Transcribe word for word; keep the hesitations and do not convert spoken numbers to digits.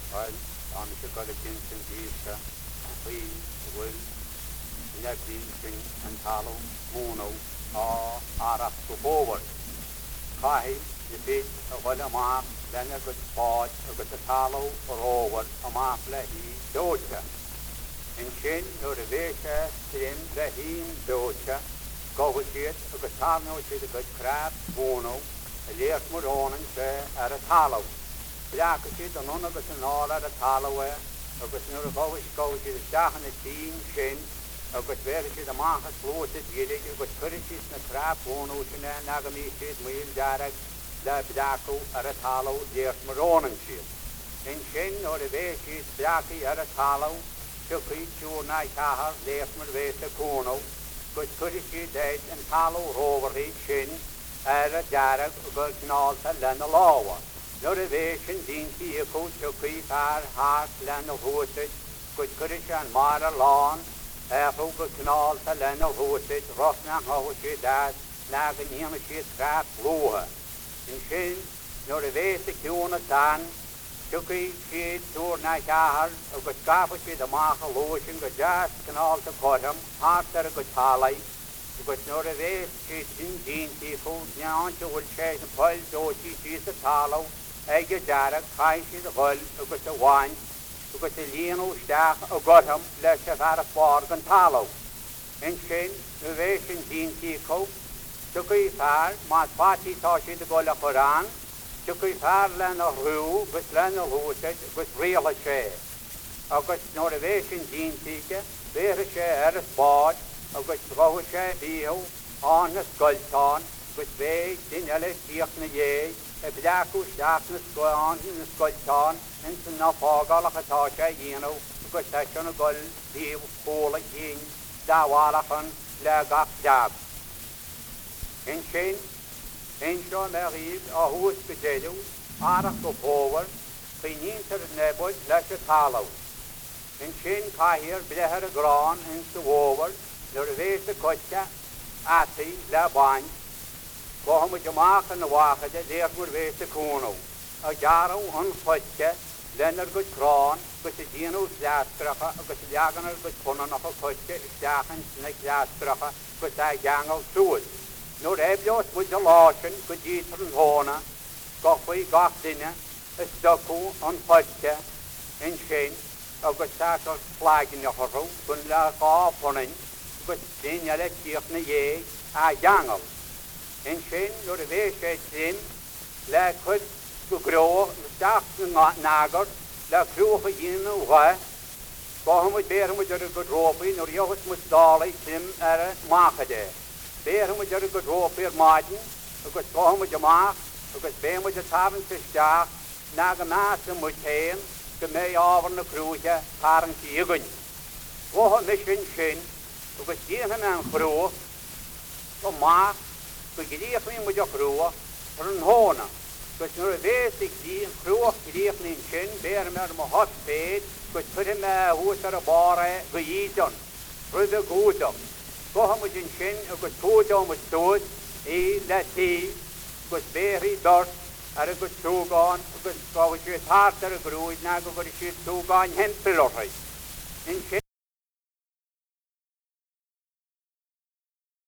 Well, I'm sure got a Kinston Vista, we will Yakin and Talo, Muno, or Arab to forward. Kai, the bit of what a mark, then a good spot, a good Talo, or over, a mark lehi, doja. In Shin, no the Vesha, Sim, lehi, doja, go with it, a good Tano, a good crab, Muno, a year more on and say, at a Talo. Jaakje dan nog eens een ander dat halen we, ook eens nog een eens koosje de dagen het team zijn, ook het werkje de man gesloten jullie, ook het kurretjes met krap wonen en nagemisjes moet daar de bedako er het halen die eerst maar ronen zit. In zijn door de weesjes bedaki er het halen, zo kun je naar haar de eerst maar wezen kono, ook het kurretje deed en halen over het zijn, er het daar ook het knalt en de lauwe. No the vision dient hier goed zo kwijt haar haart en of hoe het goed kurretje en maar lawn er ook geknald en of hoe het rost naar hoe je dat naar een niemand je straat lopen in zin no the wezen kunnen dan zo kwijt je door naar haar ook het kapetje de maken lozen gejaagd knald te korten hart er goed halen ook no the wezen dient hier goed ja ontje wil zeggen pal zo die is het halen Ege Jarak, Kaisi the Hall, Ugus the Wine, Ugus the Lino Stach, Ogotham, Leshavara Forg and Talo. In Shin, the Vation Dean Tiko, Chuki Far, Mat Pati Toshi the Gola Koran, Chuki Far Lan of Ru, with Lan of Huset, with real share. August Norvation Dean Tika, Vera Share, Sport, August Roche, Bio, on the Skulton, with Bay, Dinelle, Tiakne. If Yaku Shackness go on in the Skulton, and some no Fogala Katasha, you know, because Session of Gull, Deal, Pola, King, Dawalafan, Lagak Jab. In Shin, in Sean Marie, or who is the Jedu, Arak go forward, Pinin to the neighborhood, let it hollow. In Shin Kahir, Bleher Gran, into over, the Revese the Kotcha, Ati, Laban. Waarom moet je maken de wagen, dat eerst moet wezen kono. Een jaar een potje, lenner goed kraan, goed de dino zaadstrachen, goed de jagen er goed konnen nog een potje, jagen, snek zaadstrachen, goed de jangel zoet. Nu heb je het moet je lachen, goed die van honen, koffie, gafdinnen, een stukje, een potje, een scheen, ook goed zaad als vlaggen nog een roep, goed laag afvonnen, goed die net hier naar je, a jangel. In Shin, door de weesheid zin, laat goed gegroeid, staat nager, laat vroeger in een rij. Waarom moet beren moet er gedropen, door jongens moet dalen, sim er maken de. Beren moet er gedropen maken, ook het waarom moet je maken, ook het been moet het hebben te staan, naar de maatje moet heen, de mee over de kroegje, haar een tegen. Waarom is in Shin, ook het tegen een groep, om maak, we geven moet je groeien voor een honen. Dus nu weet ik die een groep geven in Shin, beer met mijn hotspade, dus voor hem hoe het er bare geïeten, voor de goede. Toch moet je in Shin ook het goede om het dood, en dat hij, dus beer hij dort, er is het toegaan, dus als je het hart er groeit, dan kun je het toegaan hem verloren. In Shin